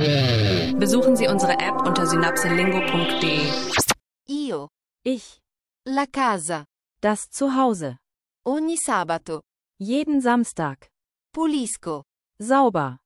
Besuchen Sie unsere App unter synapselingo.de. Io. Ich. La casa. Das Zuhause. Ogni sabato. Jeden Samstag. Pulisco. Sauber.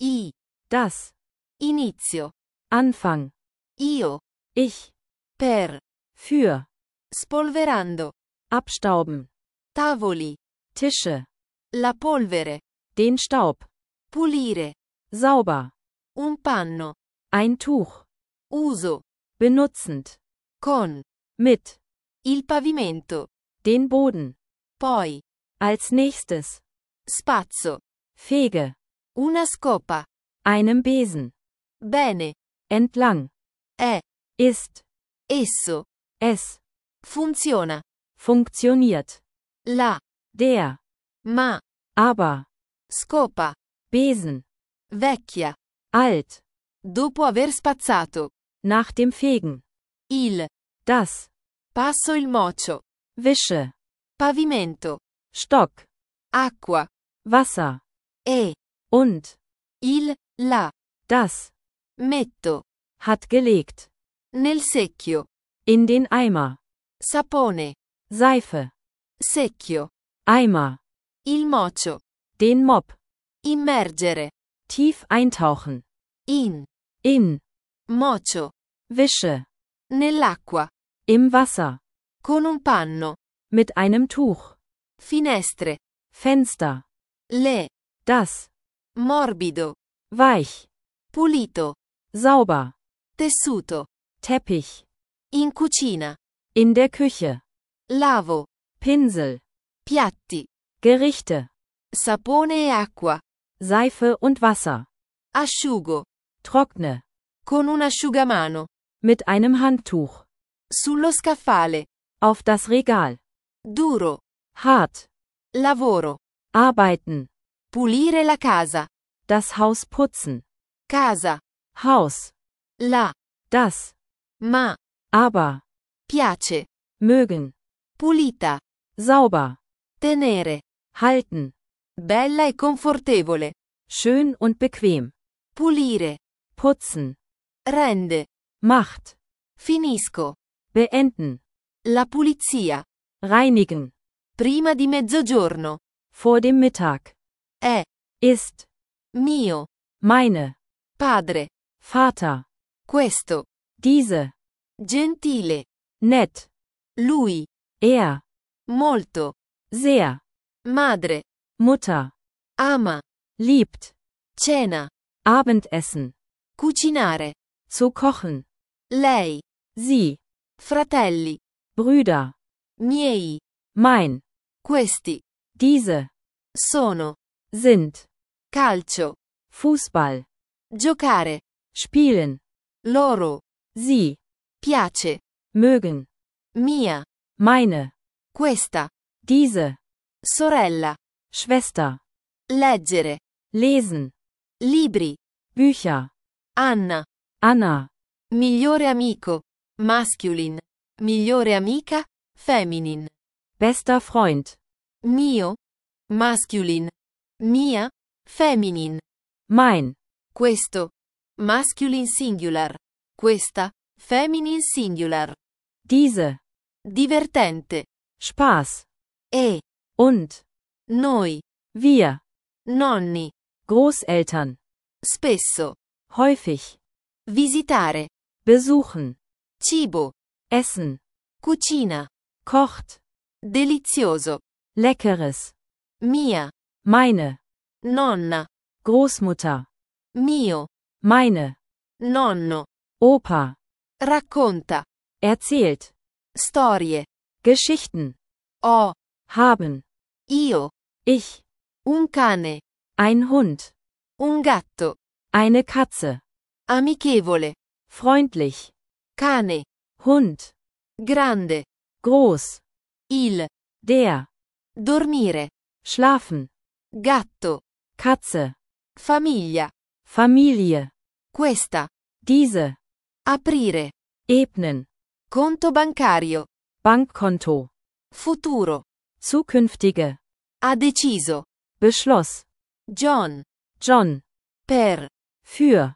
Das. Inizio. Anfang. Io. Ich. Per. Für. Spolverando. Abstauben. Tavoli. Tische. La polvere. Den Staub. Pulire. Sauber. Un panno. Ein Tuch. Uso. Benutzend. Con. Mit. Il pavimento. Den Boden. Poi. Als nächstes. Spazzo. Fege. Una scopa. Einem Besen. Bene. Entlang. È. Ist. Esso. Es. Funziona. Funktioniert. La. Der. Ma. Aber. Scopa. Besen. Vecchia. Alt. Dopo aver spazzato. Nach dem Fegen. Il. Das. Passo il mocio. Wische. Pavimento. Stock. Acqua. Wasser. E. Und. Il. La. Das. Metto. Hat gelegt. Nel secchio. In den Eimer. Sapone. Seife. Secchio. Eimer. Il mocio. Den Mob. Immergere. Tief eintauchen. In. In. Mocio. Wische. Nell'acqua. Im Wasser. Con un panno. Mit einem Tuch. Finestre. Fenster. Le. Das. Morbido. Weich. Pulito. Sauber. Tessuto. Teppich. In cucina. In der Küche. Lavo. Pinsel. Piatti. Gerichte. Sapone e acqua. Seife und Wasser. Asciugo. Trockne. Con un asciugamano. Mit einem Handtuch. Sullo scaffale. Auf das Regal. Duro. Hart. Lavoro. Arbeiten. Pulire la casa. Das Haus putzen. Casa. Haus. La. Das. Ma. Aber. Piace. Mögen. Pulita. Sauber. Tenere. Halten. Bella e confortevole. Schön und bequem. Pulire. Putzen. Rende. Macht. Finisco. Beenden. La pulizia. Reinigen. Prima di mezzogiorno. Vor dem Mittag. È. Ist. Mio. Meine. Padre. Vater. Questo. Diese. Gentile. Nett. Lui. Er. Molto. Sehr. Madre. Mutter. Ama. Liebt. Cena. Abendessen. Cucinare. Zu kochen. Lei. Sie. Fratelli. Brüder. Miei. Mein. Questi. Diese. Sono. Sind. Calcio. Fußball. Giocare. Spielen. Loro. Sie. Piace. Mögen. Mia. Meine. Questa. Diese. Sorella. Schwester. Leggere. Lesen. Libri. Bücher. Anna. Anna. Migliore amico. Masculine. Migliore amica. Feminine. Bester Freund. Mio. Masculine. Mia. Feminine. Mein. Questo. Masculine singular. Questa. Feminine singular. Diese. Divertente. Spaß. E. Und. Noi. Wir. Nonni. Großeltern. Spesso. Häufig. Visitare. Besuchen. Cibo. Essen. Cucina. Kocht. Delizioso. Leckeres. Mia. Meine. Nonna. Großmutter. Mio. Meine. Nonno. Opa. Racconta. Erzählt. Storie. Geschichten. Ho. Haben. Io. Ich. Un cane. Ein Hund. Un gatto. Eine Katze. Amichevole. Freundlich. Cane. Hund. Grande. Groß. Il. Der. Dormire. Schlafen. Gatto. Katze. Famiglia. Familie. Questa. Diese. Aprire. Ebnen. Conto bancario. Bankkonto. Futuro. Zukünftige. Ha deciso. Beschloss. John. John. Per. Für.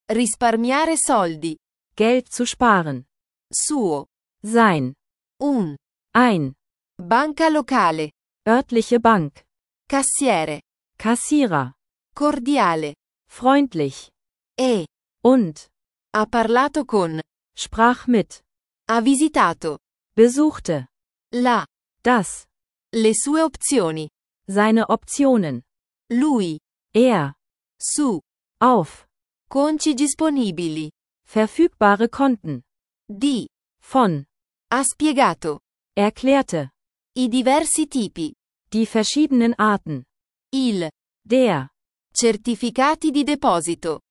Risparmiare soldi. Geld zu sparen. Suo. Sein. Un. Ein. Banca locale. Örtliche Bank. Cassiere. Kassierer. Cordiale. Freundlich. E. Und. Ha parlato con. Sprach mit. Ha visitato. Besuchte. La. Das. Le sue opzioni. Seine Optionen. Lui. Er. Su. Auf. Conci disponibili. Verfügbare Konten. Di. Von. Ha spiegato. Erklärte. I diversi tipi. Die verschiedenen Arten. Il. Der. Certificati di deposito.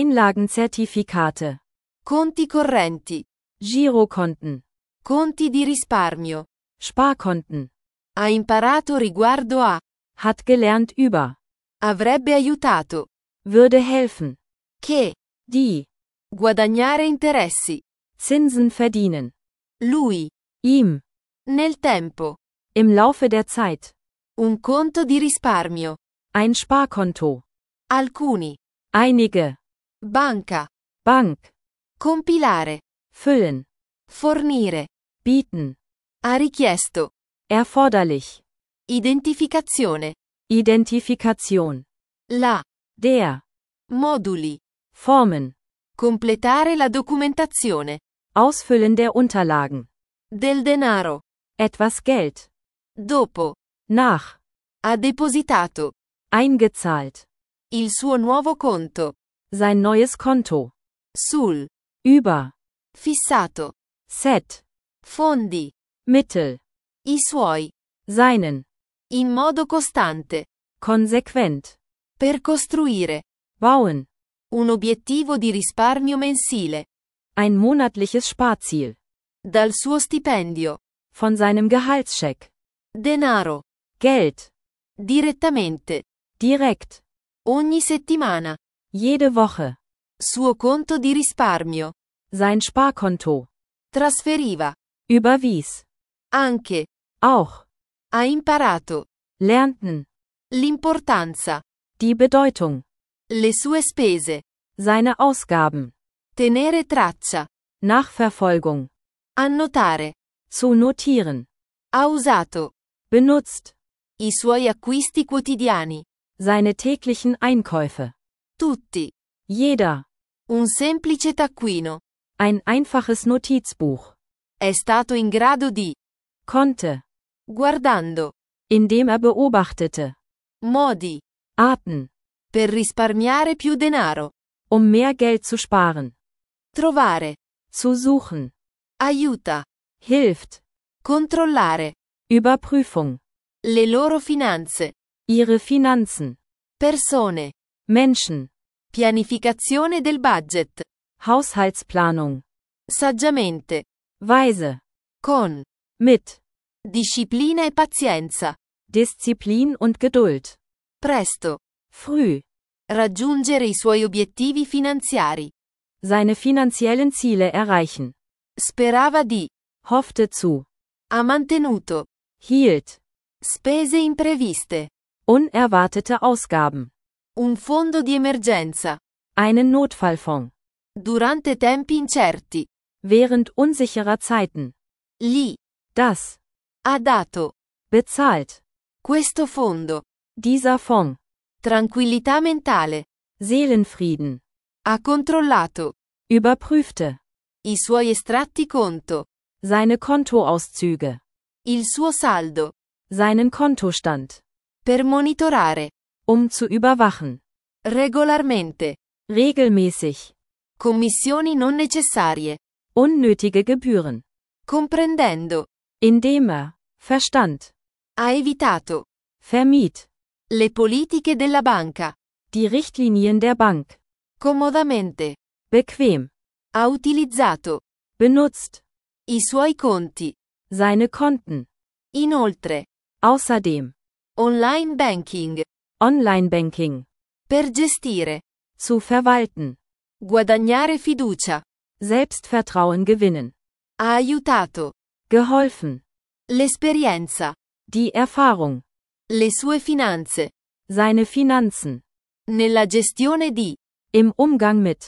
Einlagenzertifikate. Conti correnti. Girokonten. Conti di risparmio. Sparkonten. Ha imparato riguardo a. Hat gelernt über. Avrebbe aiutato. Würde helfen. Che. Die. Guadagnare interessi. Zinsen verdienen. Lui. Ihm. Nel tempo. Im Laufe der Zeit. Un conto di risparmio. Ein Sparkonto. Alcuni. Einige. Banca. Bank. Compilare. Füllen. Fornire. Bieten. Ha richiesto. Erforderlich. Identificazione. Identifikation. La. Der. Moduli. Formen. Completare la documentazione. Ausfüllen der Unterlagen. Del denaro. Etwas Geld. Dopo. Nach. Ha depositato. Eingezahlt. Il suo nuovo conto. Sein neues Konto. Sul. Über. Fissato. Set. Fondi. Mittel. I suoi. Seinen. In modo costante. Konsequent. Per costruire. Bauen. Un obiettivo di risparmio mensile. Ein monatliches Sparziel. Dal suo stipendio. Von seinem Gehaltscheck. Denaro. Geld. Direttamente. Direkt. Ogni settimana. Jede Woche. Suo conto di risparmio. Sein Sparkonto. Trasferiva. Überwies. Anche. Auch. Ha imparato. Lernten. L'importanza. Die Bedeutung. Le sue spese. Seine Ausgaben. Tenere traccia. Nachverfolgung. Annotare. Zu notieren. Ha usato. Benutzt. I suoi acquisti quotidiani. Seine täglichen Einkäufe. Tutti. Jeder. Un semplice taccuino. Ein einfaches Notizbuch. È stato in grado di. Konnte. Guardando. Indem beobachtete. Modi. Arten. Per risparmiare più denaro. Mehr Geld zu sparen. Trovare. Zu suchen. Aiuta. Hilft. Controllare. Überprüfung. Le loro finanze. Ihre Finanzen. Persone. Menschen. Pianificazione del budget. Haushaltsplanung. Saggiamente. Weise. Con. Mit. Disciplina e pazienza. Disziplin und Geduld. Presto. Früh. Raggiungere i suoi obiettivi finanziari. Seine finanziellen Ziele erreichen. Sperava di. Hoffte zu. Ha mantenuto. Hielt. Spese impreviste. Unerwartete Ausgaben. Un fondo di emergenza. Einen Notfallfonds. Durante tempi incerti. Während unsicherer Zeiten. Gli. Das. Ha dato. Bezahlt. Questo fondo. Dieser Fonds. Tranquillità mentale. Seelenfrieden. Ha controllato. Überprüfte. I suoi estratti conto. Seine Kontoauszüge. Il suo saldo. Seinen Kontostand. Per monitorare. Zu überwachen. Regolarmente. Regelmäßig. Commissioni non necessarie. Unnötige Gebühren. Comprendendo. Indem verstand. Ha evitato. Vermied. Le politiche della banca. Die Richtlinien der Bank. Comodamente. Bequem. Ha utilizzato. Benutzt. I suoi conti. Seine Konten. Inoltre. Außerdem. Online banking. Online-Banking. Per gestire. Zu verwalten. Guadagnare fiducia. Selbstvertrauen gewinnen. Ha aiutato. Geholfen. L'esperienza. Die Erfahrung. Le sue finanze. Seine Finanzen. Nella gestione di. Im Umgang mit.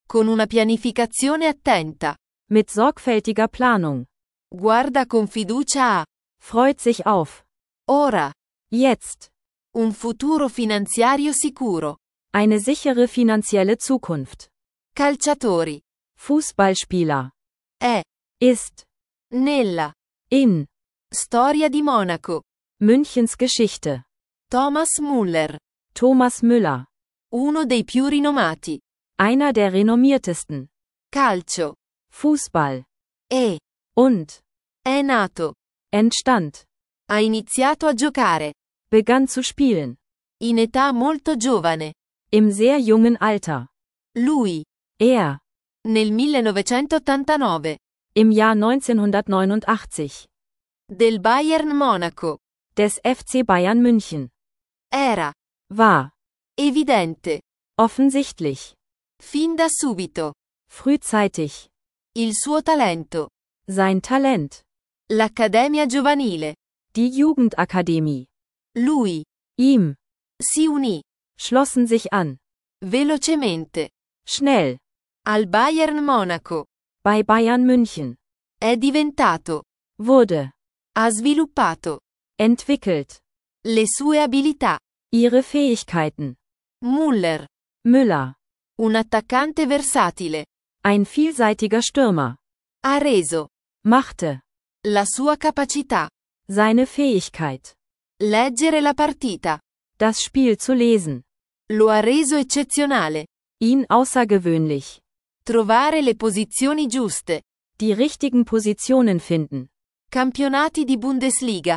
Con una pianificazione attenta. Mit sorgfältiger Planung. Guarda con fiducia a. Freut sich auf. Ora. Jetzt. Un futuro finanziario sicuro. Eine sichere finanzielle Zukunft. Calciatori. Fußballspieler. È. Ist. Nella. In. Storia di Monaco. Münchens Geschichte. Thomas Müller. Thomas Müller. Uno dei più rinomati. Einer der renommiertesten. Calcio. Fußball. E. Und. È nato. Entstand. Ha iniziato a giocare. Begann zu spielen. In età molto giovane. Im sehr jungen Alter. Lui. Er. Nel 1989. Im Jahr 1989. Del Bayern Monaco. Des FC Bayern München. Era. War. Evidente. Offensichtlich. Fin da subito. Frühzeitig. Il suo talento. Sein Talent. L'Accademia Giovanile. Die Jugendakademie. Lui. Ihm. Si unì. Schlossen sich an. Velocemente. Schnell. Al Bayern Monaco. Bei Bayern München. È diventato. Wurde. Ha sviluppato. Entwickelt. Le sue abilità. Ihre Fähigkeiten. Müller. Müller. Un attaccante versatile. Ein vielseitiger Stürmer. Ha reso. Machte. La sua capacità. Seine Fähigkeit. Leggere la partita. Das Spiel zu lesen. Lo ha reso eccezionale. Ihn außergewöhnlich. Trovare le posizioni giuste. Die richtigen Positionen finden. Campionati di Bundesliga.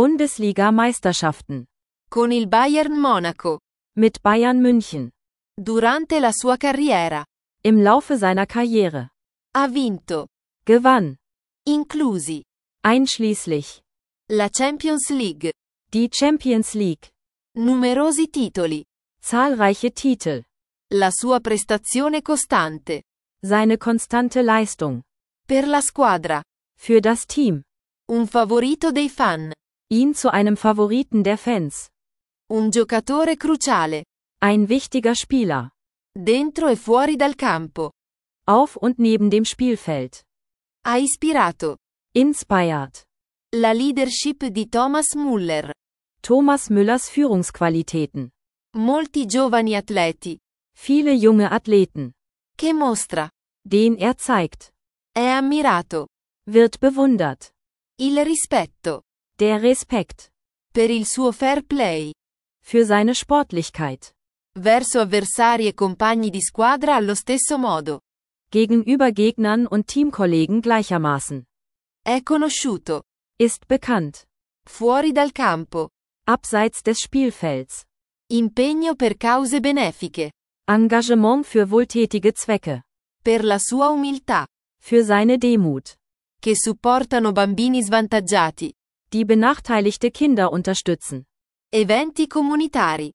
Bundesliga-Meisterschaften. Con il Bayern Monaco. Mit Bayern München. Durante la sua carriera. Im Laufe seiner Karriere. Ha vinto. Gewann. Inclusi. Einschließlich. La Champions League. Die Champions League. Numerosi titoli. Zahlreiche Titel. La sua prestazione costante. Seine konstante Leistung. Per la squadra. Für das Team. Un favorito dei fan. Ihn zu einem Favoriten der Fans. Un giocatore cruciale. Ein wichtiger Spieler. Dentro e fuori dal campo. Auf und neben dem Spielfeld. Ha ispirato. Inspired. La leadership di Thomas Müller. Thomas Müllers Führungsqualitäten. Molti giovani atleti. Viele junge Athleten. Che mostra. Den er zeigt. È ammirato. Wird bewundert. Il rispetto. Der Respekt. Per il suo fair play. Für seine Sportlichkeit. Verso avversari e compagni di squadra allo stesso modo. Gegenüber Gegnern und Teamkollegen gleichermaßen. È conosciuto. Ist bekannt. Fuori dal campo. Abseits des Spielfelds. Impegno per cause benefiche. Engagement für wohltätige Zwecke. Per la sua umiltà. Für seine Demut. Che supportano bambini svantaggiati. Die benachteiligte Kinder unterstützen. Eventi comunitari.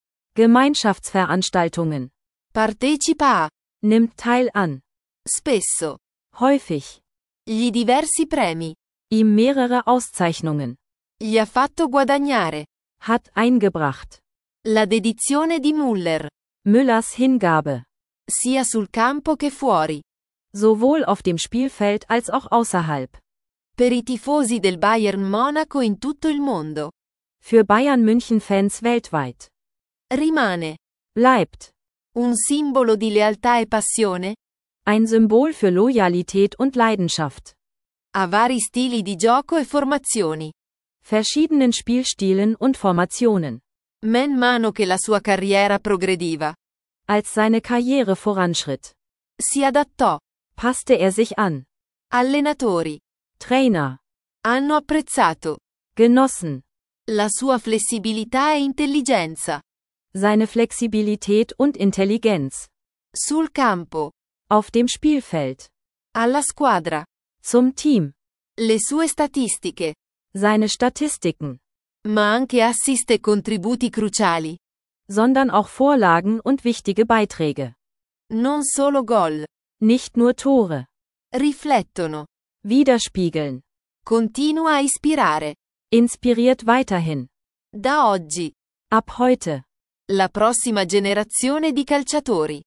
Gemeinschaftsveranstaltungen. Partecipa a. Nimmt teil an. Spesso. Häufig. Gli diversi premi. Ihm mehrere Auszeichnungen. Gli ha fatto guadagnare. Hat eingebracht. La dedizione di Müller. Müllers Hingabe. Sia sul campo che fuori. Sowohl auf dem Spielfeld als auch außerhalb. Per i tifosi del Bayern Monaco in tutto il mondo. Für Bayern München Fans weltweit. Rimane. Bleibt. Un simbolo di lealtà e passione. Ein Symbol für Loyalität und Leidenschaft. A vari stili di gioco e formazioni. Verschiedenen Spielstilen und Formationen. Man mano che la sua carriera progrediva. Als seine Karriere voranschritt. Si adattò. Passte er sich an. Allenatori. Trainer. Hanno apprezzato. Genossen. La sua flessibilità e intelligenza. Seine Flexibilität und Intelligenz. Sul campo. Auf dem Spielfeld. Alla squadra. Zum Team. Le sue statistiche. Seine Statistiken. Ma anche assist e contributi cruciali. Sondern auch Vorlagen und wichtige Beiträge. Non solo gol. Nicht nur Tore. Riflettono. Widerspiegeln. Continua a ispirare. Inspiriert weiterhin. Da oggi. Ab heute. La prossima generazione di calciatori.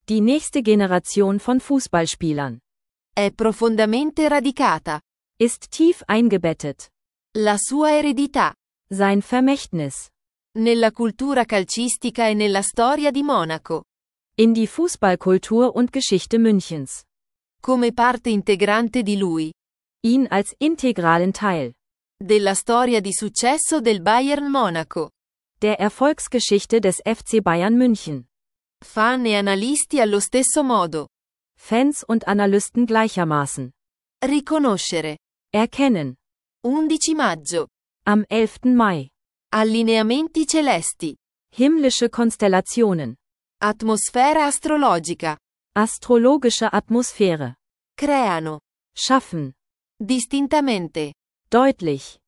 Die nächste Generation von Fußballspielern. È profondamente radicata. Ist tief eingebettet. La sua eredità. Sein Vermächtnis. Nella cultura calcistica e nella storia di Monaco. In die Fußballkultur und Geschichte Münchens. Come parte integrante di lui. Ihn als integralen Teil. Della storia di successo del Bayern Monaco. Der Erfolgsgeschichte des FC Bayern München. Fan e analisti allo stesso modo. Fans und Analysten gleichermaßen. Riconoscere. Erkennen. 11 maggio. Am 11. Mai. Allineamenti celesti. Himmlische Konstellationen. Atmosfera astrologica. Astrologische Atmosphäre. Creano. Schaffen. Distintamente. Deutlich.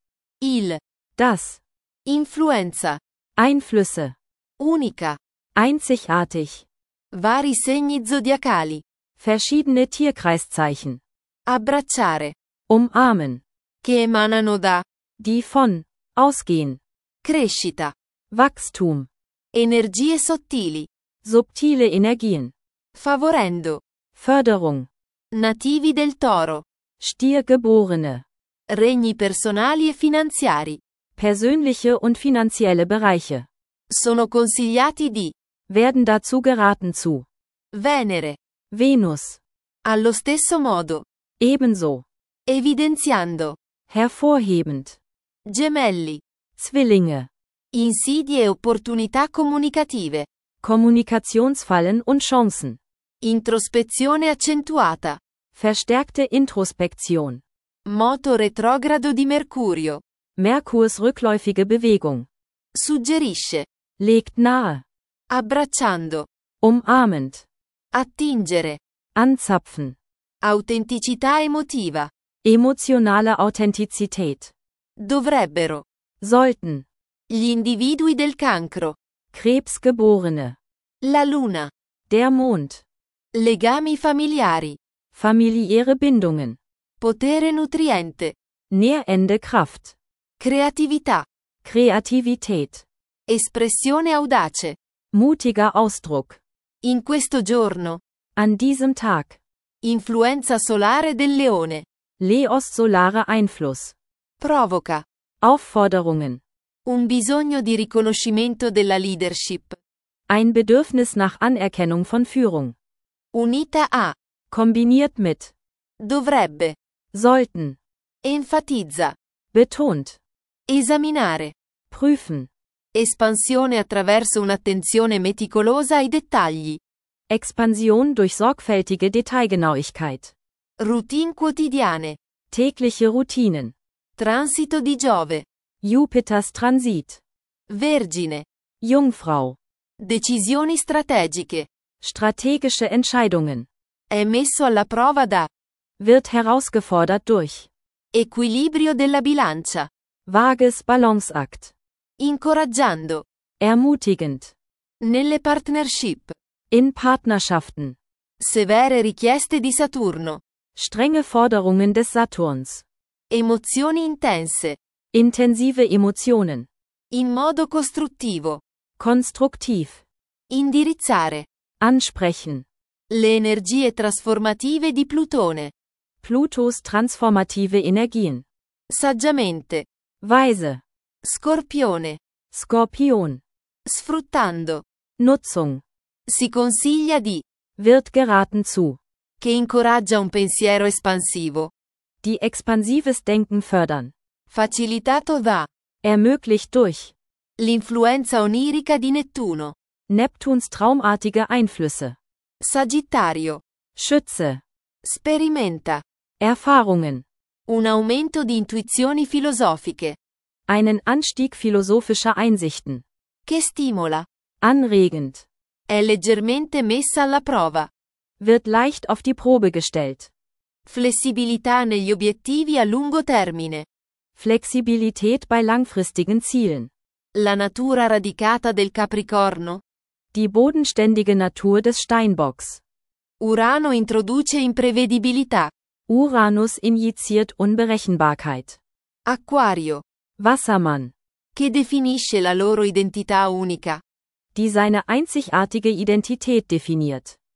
Das. Influenza. Einflüsse. Unica. Einzigartig. Vari segni zodiacali. Verschiedene Tierkreiszeichen. Abbracciare. Umarmen. Che emanano da. Die von. Ausgehen. Crescita. Wachstum. Energie sottili. Subtile Energien. Favorendo. Förderung. Nativi del Toro. Stiergeborene. Regni personali e finanziari. Persönliche und finanzielle Bereiche. Sono consigliati di. Werden dazu geraten zu. Venere. Venus. Allo stesso modo. Ebenso. Evidenziando. Hervorhebend. Gemelli. Zwillinge. Insidie e opportunità comunicative. Kommunikationsfallen und Chancen. Introspezione accentuata. Verstärkte Introspektion. Moto retrogrado di Mercurio. Merkurs rückläufige Bewegung. Suggerisce. Legt nahe. Abbracciando. Umarmend. Attingere. Anzapfen. Autenticità emotiva. Emotionale Authentizität. Dovrebbero. Sollten. Gli individui del cancro. Krebsgeborene. La luna. Der Mond. Legami familiari. Familiäre Bindungen. Potere nutriente. Nährende Kraft. Creatività. Kreativität. Espressione audace. Mutiger Ausdruck. In questo giorno. An diesem Tag. Influenza solare del leone. Leos solare Einfluss. Provoca. Aufforderungen. Un bisogno di riconoscimento della leadership. Ein Bedürfnis nach Anerkennung von Führung. Unita a. Kombiniert mit. Dovrebbe. Sollten. Enfatizza. Betont. Esaminare. Prüfen. Espansione attraverso un'attenzione meticolosa ai dettagli. Expansion durch sorgfältige Detailgenauigkeit. Routine quotidiane. Tägliche Routinen. Transito di Giove. Jupiters Transit. Vergine. Jungfrau. Decisioni strategiche. Strategische Entscheidungen. È messo alla prova da. Wird herausgefordert durch. Equilibrio della bilancia. Vages Balanceakt. Incoraggiando. Ermutigend. Nelle partnership. In Partnerschaften. Severe richieste di Saturno. Strenge Forderungen des Saturns. Emozioni intense. Intensive Emotionen. In modo costruttivo. Konstruktiv. Indirizzare. Ansprechen. Le energie trasformative di Plutone. Plutos transformative Energien. Saggiamente. Weise. Scorpione. Skorpion. Sfruttando. Nutzung. Si consiglia di. Wird geraten zu. Che incoraggia un pensiero espansivo. Die expansives Denken fördern. Facilitato da. Ermöglicht durch. L'influenza onirica di Nettuno. Neptuns traumartige Einflüsse. Sagittario. Schütze. Sperimenta. Erfahrungen. Un aumento di intuizioni filosofiche. Einen Anstieg philosophischer Einsichten. Che stimola. Anregend. È leggermente messa alla prova. Wird leicht auf die Probe gestellt. Flessibilità negli obiettivi a lungo termine. Flexibilität bei langfristigen Zielen. La natura radicata del Capricorno. Die bodenständige Natur des Steinbocks. Urano introduce imprevedibilità. Uranus injiziert Unberechenbarkeit. Acquario. Wassermann. Che definisce la loro identità unica. Die seine einzigartige Identität definiert.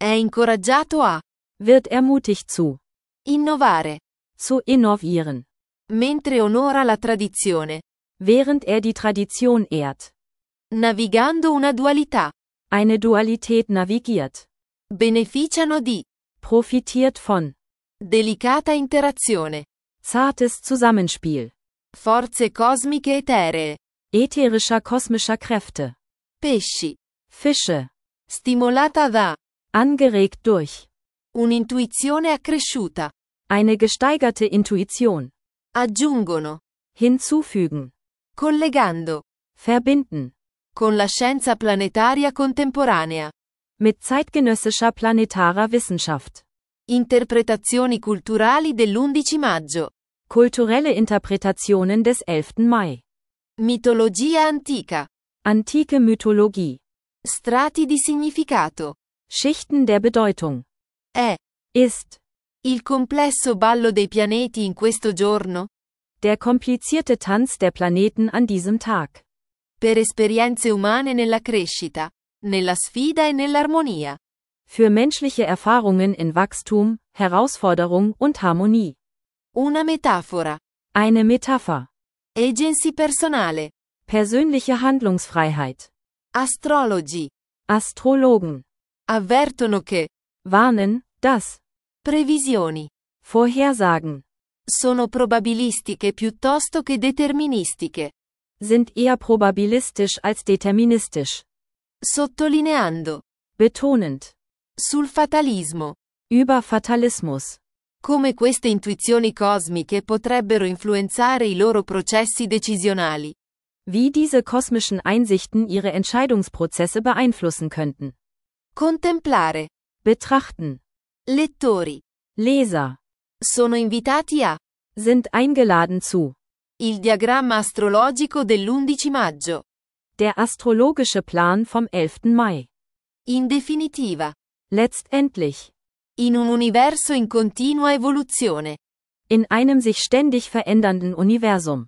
È incoraggiato a wird ermutigt zu innovare, innovieren, mentre onora la tradizione, während die Tradition ehrt. navigando una dualità. Eine Dualität navigiert. Beneficiano di Profitiert von delicata interazione, zartes Zusammenspiel, forze cosmiche eteree, ätherischer kosmischer Kräfte, pesci, Fische, stimolata da angeregt durch un'intuizione accresciuta, eine gesteigerte Intuition, aggiungono, hinzufügen, collegando, verbinden, con la scienza planetaria contemporanea, mit zeitgenössischer planetarer Wissenschaft, interpretazioni culturali dell'11 maggio, kulturelle Interpretationen des 11. Mai, mitologia antica, antike Mythologie, strati di significato, Schichten der Bedeutung, è ist il complesso ballo dei pianeti in questo giorno, der komplizierte Tanz der Planeten an diesem Tag, per esperienze umane nella crescita, nella sfida e nell'armonia. für menschliche Erfahrungen in Wachstum, Herausforderung und Harmonie. Una metafora, Eine Metapher, agency personale, persönliche Handlungsfreiheit, astrologi, Astrologen, avvertono che warnen, dass previsioni Vorhersagen sono probabilistiche piuttosto che deterministiche, sind eher probabilistisch als deterministisch, sottolineando, betonend, sul fatalismo, über Fatalismus, come queste intuizioni cosmiche potrebbero influenzare i loro processi decisionali. wie diese kosmischen Einsichten ihre Entscheidungsprozesse beeinflussen könnten. Contemplare, Betrachten, lettori, Leser, sono invitati a sind eingeladen zu il diagramma astrologico dell'11 maggio. der astrologische Plan vom 11. Mai. In definitiva, Letztendlich, in un universo in continua evoluzione, in einem sich ständig verändernden Universum,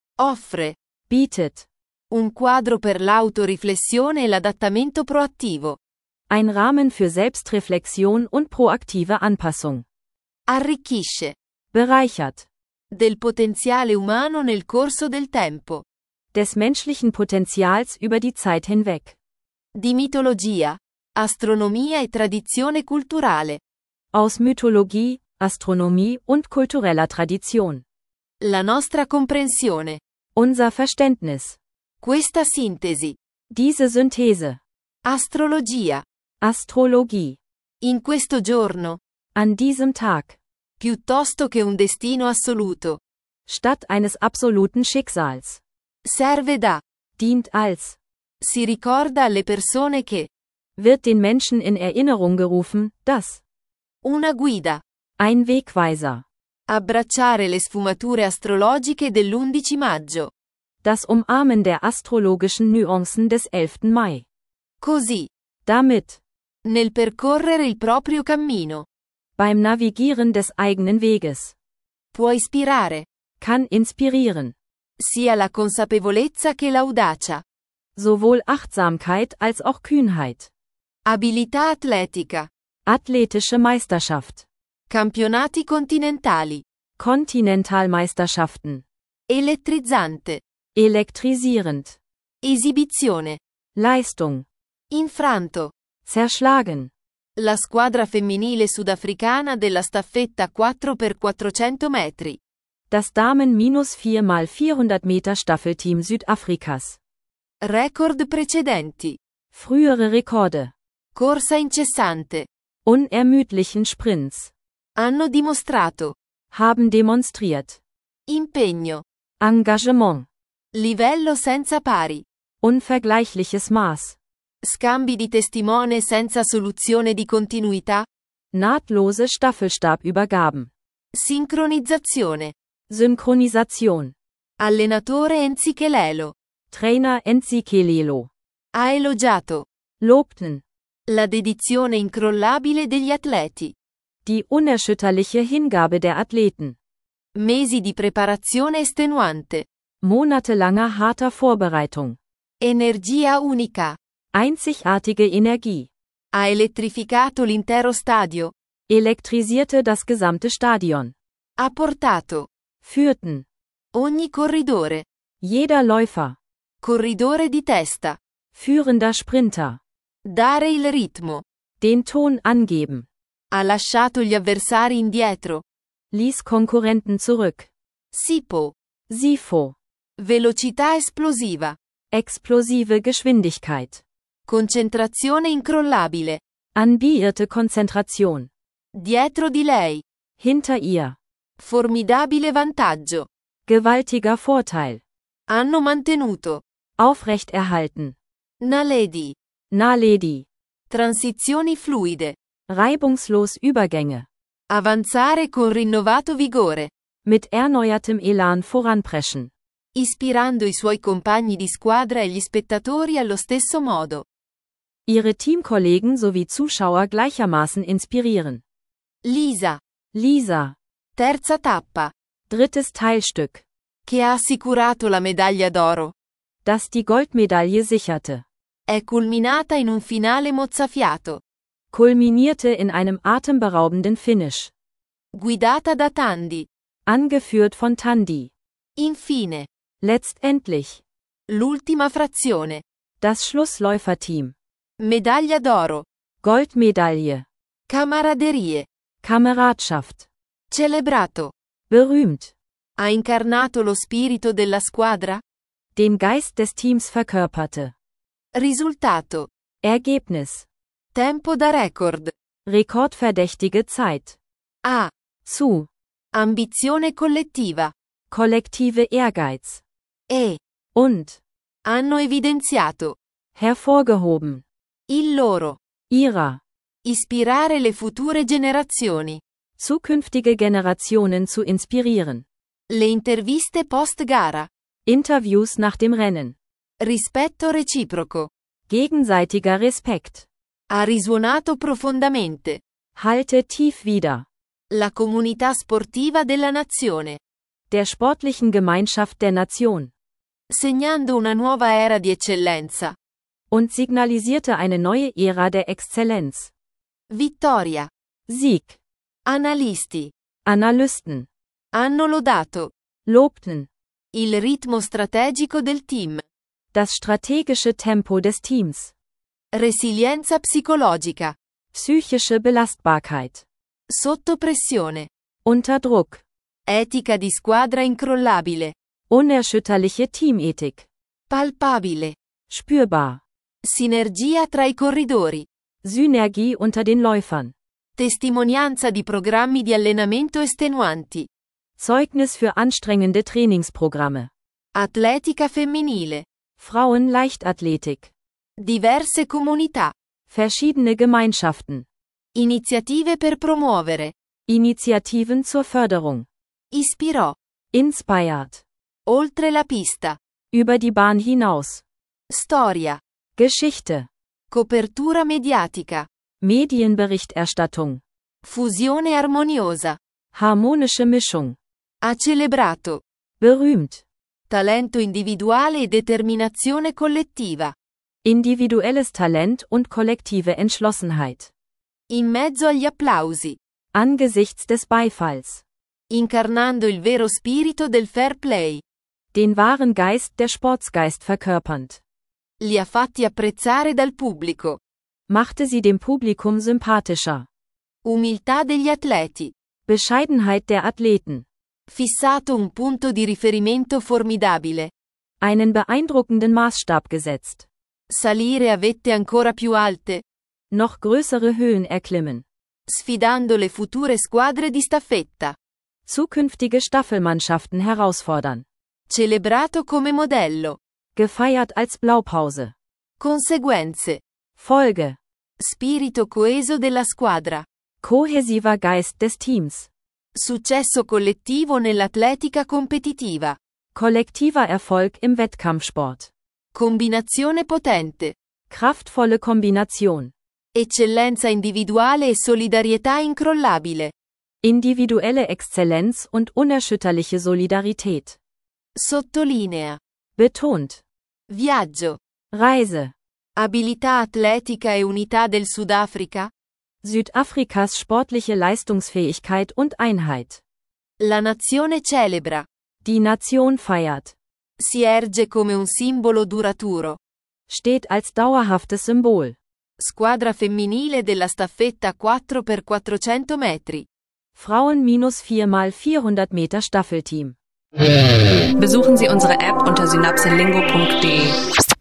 offre bietet un quadro per l'autoriflessione e l'adattamento proattivo, ein Rahmen für Selbstreflexion und proaktive Anpassung, arricchisce bereichert del potenziale umano nel corso del tempo, des menschlichen Potenzials über die Zeit hinweg, di mitologia, astronomia e tradizione culturale. aus Mythologie, Astronomie und kultureller Tradition. La nostra comprensione. Unser Verständnis. Questa sintesi. Diese Synthese. Astrologia. Astrologie. In questo giorno. An diesem Tag. Piuttosto che un destino assoluto. Statt eines absoluten Schicksals. Serve da. Dient als. Si ricorda alle persone che. Wird den Menschen in Erinnerung gerufen, dass. Una guida. Ein Wegweiser. Abbracciare le sfumature astrologiche dell'11 maggio. Das Umarmen der astrologischen Nuancen des 11. Mai. Così. Damit. Nel percorrere il proprio cammino. Beim Navigieren des eigenen Weges. Può ispirare. Kann inspirieren. Sia la consapevolezza che l'audacia. Sowohl Achtsamkeit als auch Kühnheit. Abilità atletica. Athletische Meisterschaft. Campionati continentali. Kontinentalmeisterschaften. Elettrizzante. Elektrisierend. Esibizione. Leistung. Infranto. Zerschlagen. La squadra femminile sudafricana della staffetta 4x400 metri. Das Damen-4x400 Meter Staffelteam Südafrikas. Record precedenti. Frühere Rekorde. Corsa incessante. Unermüdlichen Sprints. Hanno dimostrato. Haben demonstriert. Impegno. Engagement. Livello senza pari. Unvergleichliches Maß. Scambi di testimone senza soluzione di continuità. Nahtlose Staffelstabübergaben. Sincronizzazione. Synchronisation. Allenatore Enzichelelo. Trainer Enzichelelo. Ha elogiato. Lobten. La dedizione incrollabile degli atleti. Die unerschütterliche Hingabe der Athleten. Mesi di preparazione estenuante. Monatelanger harter Vorbereitung. Energia unica. Einzigartige Energie. Ha elettrificato l'intero stadio. Elektrisierte das gesamte Stadion. Ha portato. Führten. Ogni corridore. Jeder Läufer. Corridore di testa. Führender Sprinter. Dare il ritmo. Den Ton angeben. Ha lasciato gli avversari indietro. Ließ Konkurrenten zurück. SIPO. SIFO. Velocità esplosiva. Explosive Geschwindigkeit. Concentrazione incrollabile. Anbierte Konzentration. Dietro di lei. Hinter ihr. Formidabile vantaggio. Gewaltiger Vorteil. Hanno mantenuto. Aufrechterhalten. Naledi. Naledi. Transizioni fluide. Reibungslos Übergänge. Avanzare con rinnovato vigore. Mit erneuertem Elan voranpreschen. Ispirando i suoi compagni di squadra e gli spettatori allo stesso modo. Ihre Teamkollegen sowie Zuschauer gleichermaßen inspirieren. Lisa. Lisa. Terza tappa. Drittes Teilstück. Che ha assicurato la medaglia d'oro. Das die Goldmedaille sicherte. È culminata in un finale mozzafiato. Kulminierte in einem atemberaubenden Finish. Guidata da Tandy. Angeführt von Tandy. Infine. Letztendlich. L'ultima frazione. Das Schlussläuferteam. Medaglia d'oro. Goldmedaille. Camaraderie. Kameradschaft. Celebrato. Berühmt. Ha incarnato lo spirito della squadra? Den Geist des Teams verkörperte. Risultato. Ergebnis. Tempo da record. Rekordverdächtige Zeit. A. Zu. Ambizione collettiva. Kollektive Ehrgeiz. E. Und. Hanno evidenziato. Hervorgehoben. Il loro. Ihrer. Ispirare le future generazioni. Zukünftige Generationen zu inspirieren. Le interviste post-gara. Interviews nach dem Rennen. Rispetto reciproco. Gegenseitiger Respekt. Ha risuonato profondamente. Halte tief wider. La comunità sportiva della nazione. Der sportlichen Gemeinschaft der Nation. Segnando una nuova era di eccellenza. Und signalisierte eine neue Ära der Exzellenz. Vittoria. Sieg. Analisti. Analysten. Hanno lodato. Lobten. Il ritmo strategico del team. Das strategische Tempo des Teams. Resilienza psicologica. Psychische Belastbarkeit. Sotto pressione. Unter Druck. Etica di squadra incrollabile. Unerschütterliche Teamethik. Palpabile. Spürbar. Sinergia tra i corridori. Synergie unter den Läufern. Testimonianza di programmi di allenamento estenuanti. Zeugnis für anstrengende Trainingsprogramme. Atletica femminile. Frauen-Leichtathletik. Diverse comunità. Verschiedene Gemeinschaften. Iniziative per promuovere. Initiativen zur Förderung. Ispirò. Inspired. Oltre la pista. Über die Bahn hinaus. Storia. Geschichte. Copertura mediatica. Medienberichterstattung. Fusione armoniosa. Harmonische Mischung. Ha celebrato. Berühmt. Talento individuale e determinazione collettiva. Individuelles Talent und kollektive Entschlossenheit. In mezzo agli applausi. Angesichts des Beifalls. Incarnando il vero spirito del fair play. Den wahren Geist der Sportsgeist verkörpernd. Li ha fatti apprezzare dal pubblico. Machte sie dem Publikum sympathischer. Umiltà degli atleti. Bescheidenheit der Athleten. Fissato un punto di riferimento formidabile. Einen beeindruckenden Maßstab gesetzt. Salire a vette ancora più alte. Noch größere Höhen erklimmen. Sfidando le future squadre di staffetta. Zukünftige Staffelmannschaften herausfordern. Celebrato come modello. Gefeiert als Blaupause. Conseguenze. Folge. Spirito coeso della squadra. Kohäsiver Geist des Teams. Successo collettivo nell'atletica competitiva. Kollektiver Erfolg im Wettkampfsport. Combinazione potente. Kraftvolle Kombination. Eccellenza individuale e solidarietà incrollabile. Individuelle Exzellenz und unerschütterliche Solidarität. Sottolinea. Betont. Viaggio. Reise. Abilità atletica e unità del Sudafrica? Südafrikas sportliche Leistungsfähigkeit und Einheit. La nazione celebra. Die Nation feiert. Si erge come un simbolo duraturo. Steht als dauerhaftes Symbol. Squadra femminile della staffetta 4x400 metri. Frauen -4x400 Meter Staffelteam. Besuchen Sie unsere App unter synapselingo.de.